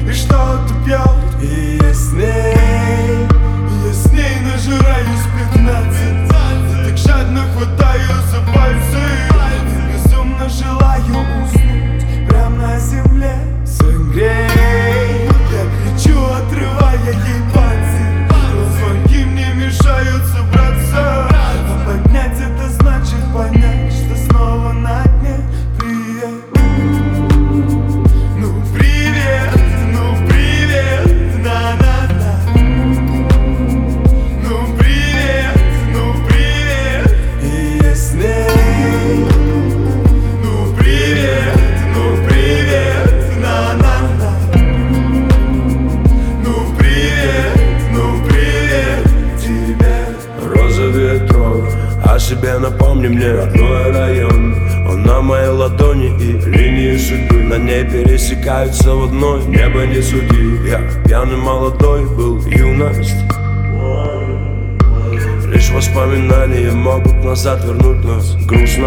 и что-то пьет. И я с ней нажираюсь 15. Я так жадно хватаю за пальцы и безумно желаю уснуть прямо на земле. Согрей, я кричу, отрывая ей пальцы, но звонки мне мешают собраться. А поднять — это значит понять, что снова на дне. Привет, ну привет, ну привет, на-на-на. Ну привет, ну привет. И я с ней. Ну привет, ну привет, на-на-на. Ну привет тебе. Роза ветров, о себе напомни мне родной район. Он на моей ладони и линии судьбы на ней пересекаются в одной. Небо не суди, я пьяный молодой был, юность. Лишь воспоминания могут назад вернуть нас. Грустно.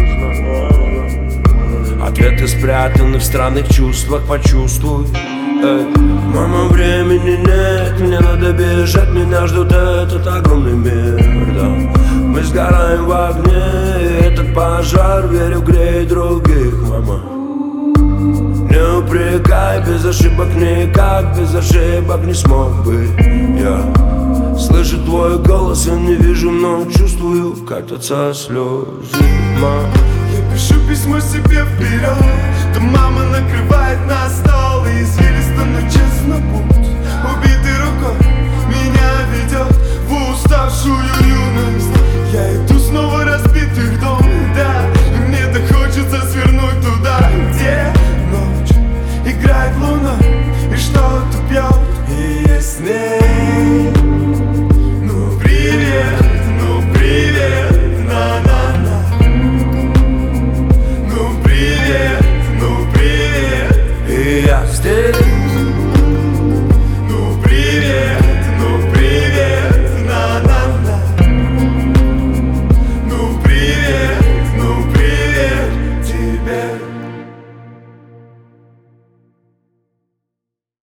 Ответы спрятаны в странных чувствах, почувствуй. Мама, времени нет, мне надо бежать, меня ждут этот огромный мир, да. Мы сгораем в огне, этот пожар, верю, греет других, мама. Не упрекай, без ошибок никак, без ошибок не смог бы я. Слышу твой голос, я не вижу, но чувствую, катятся слезы, мама. Я пишу письмо себе вперед, то мама накрывает на стол и извилисто, но честно путь. Убитой рукой меня ведет в уставшую юность. Я иду снова разбитый в дом, да, и мне так хочется свернуть туда, где ночь играет луна и что-то пьет. И я с ней. Ну привет, ну привет, на-на-на. Ну привет, и я здесь. ну привет, на-на-на. Ну привет тебе.